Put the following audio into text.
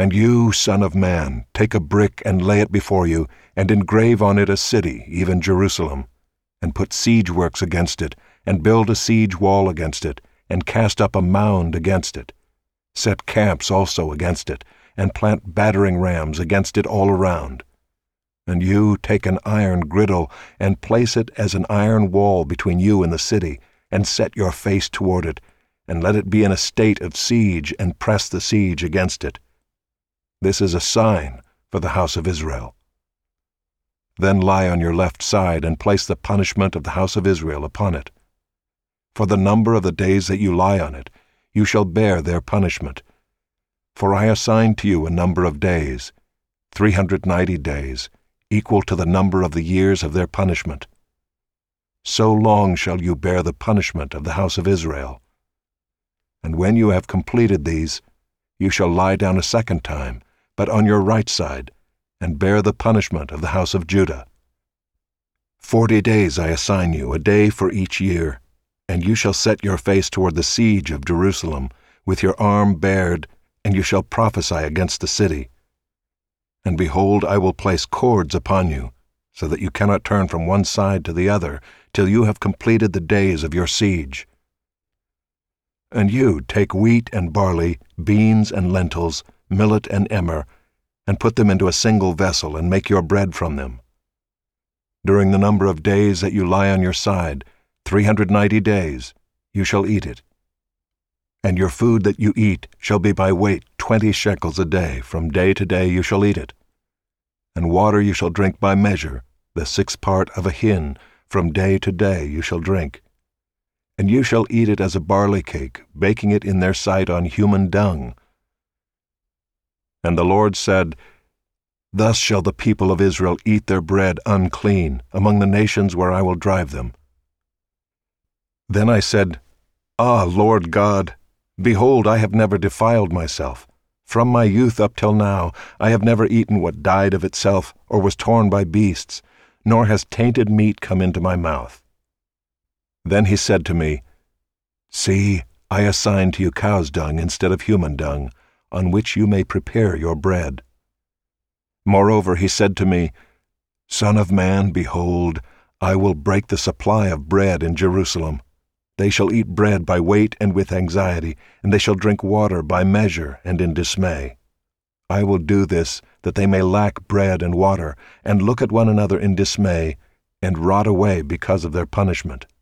And you, son of man, take a brick and lay it before you, and engrave on it a city, even Jerusalem, and put siege works against it, and build a siege wall against it, and cast up a mound against it. Set camps also against it, and plant battering rams against it all around. And you take an iron griddle, and place it as an iron wall between you and the city, and set your face toward it, and let it be in a state of siege, and press the siege against it. This is a sign for the house of Israel. Then lie on your left side, and place the punishment of the house of Israel upon it. For the number of the days that you lie on it, you shall bear their punishment. For I assign to you a number of days, 390 days, equal to the number of the years of their punishment. So long shall you bear the punishment of the house of Israel. And when you have completed these, you shall lie down a second time, but on your right side, and bear the punishment of the house of Judah. 40 days I assign you, a day for each year, and you shall set your face toward the siege of Jerusalem, with your arm bared, and you shall prophesy against the city. And behold, I will place cords upon you, so that you cannot turn from one side to the other, till you have completed the days of your siege. And you take wheat and barley, beans and lentils, millet and emmer, and put them into a single vessel, and make your bread from them. During the number of days that you lie on your side, 390 days, you shall eat it. And your food that you eat shall be by weight 20 shekels a day, from day to day you shall eat it. And water you shall drink by measure, the 6th part of a hin, from day to day you shall drink. And you shall eat it as a barley cake, baking it in their sight on human dung. And the Lord said, Thus shall the people of Israel eat their bread unclean among the nations where I will drive them. Then I said, Ah, Lord God, behold, I have never defiled myself. From my youth up till now, I have never eaten what died of itself, or was torn by beasts, nor has tainted meat come into my mouth. Then he said to me, See, I assign to you cow's dung instead of human dung, on which you may prepare your bread. Moreover, he said to me, Son of man, behold, I will break the supply of bread in Jerusalem. They shall eat bread by weight and with anxiety, and they shall drink water by measure and in dismay. I will do this, that they may lack bread and water, and look at one another in dismay, and rot away because of their punishment.